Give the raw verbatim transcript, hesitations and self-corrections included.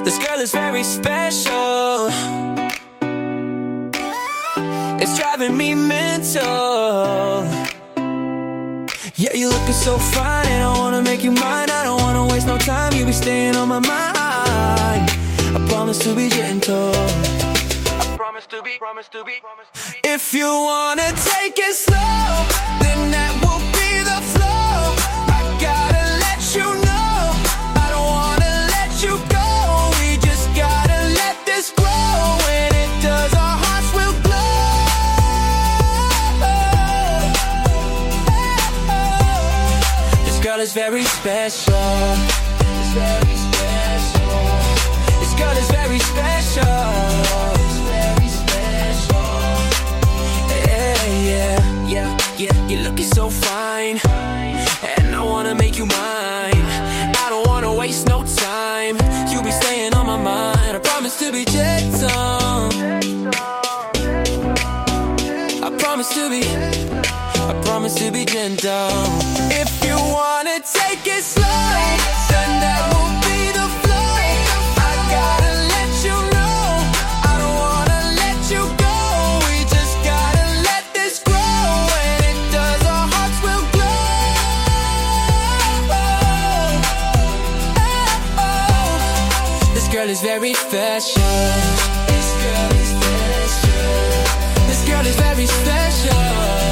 This girl is very special. It's driving me mental. Yeah, you're looking so fine, and I wanna make you mine. I don't wanna waste no time, you be staying on my mind. I promise to be gentle. I promise to be, promise to be, promise to be. If you wanna take it slow, then that will be the flow. I gotta let you know, I don't wanna let you go. We just gotta let this grow. When it does, our hearts will glow. This girl is very special. It's very special. This girl is very special. It's very special. Yeah, yeah, yeah, yeah. You're looking so fine, and I wanna make you mine. I don't wanna waste no time. You be staying on my mind. I promise to be gentle. I promise to be, I promise to be gentle. If you wanna take it slow, then that will be the flow. I gotta let you know, I don't wanna let you go. We just gotta let this grow. When it does, our hearts will glow. This girl is very special. This girl is special. This girl is very special.